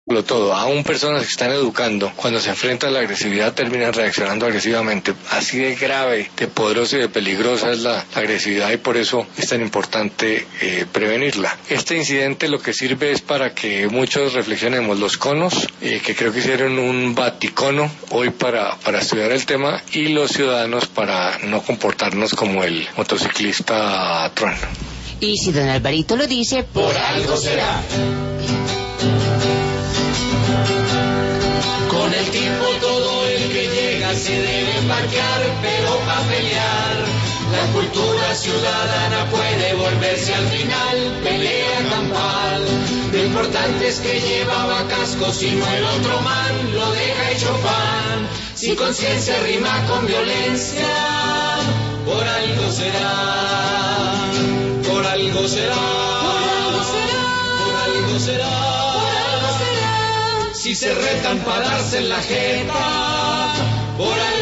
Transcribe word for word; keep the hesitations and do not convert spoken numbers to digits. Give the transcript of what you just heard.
todo, aún personas que están educando, cuando se enfrentan a la agresividad terminan reaccionando agresivamente. Así de grave, de poderosa y de peligrosa es la agresividad y por eso es tan importante eh, prevenirla. Este incidente lo que sirve es para que muchos reflexionemos. Los conos, eh, que creo que hicieron un baticono hoy para, para estudiar el tema, y los ciudadanos para no comportarnos como el motociclista Tron. Y si don Alvarito lo dice, por algo será. Con el tiempo todo el que llega se debe embarcar, pero pa' pelear la cultura ciudadana puede volverse al final pelea campal. Lo importante es que llevaba casco, si no el otro man lo deja hecho pan. Si conciencia rima con violencia, por algo será, por algo será, por algo será, por algo será. Si se retan para darse en la jeta, por ahí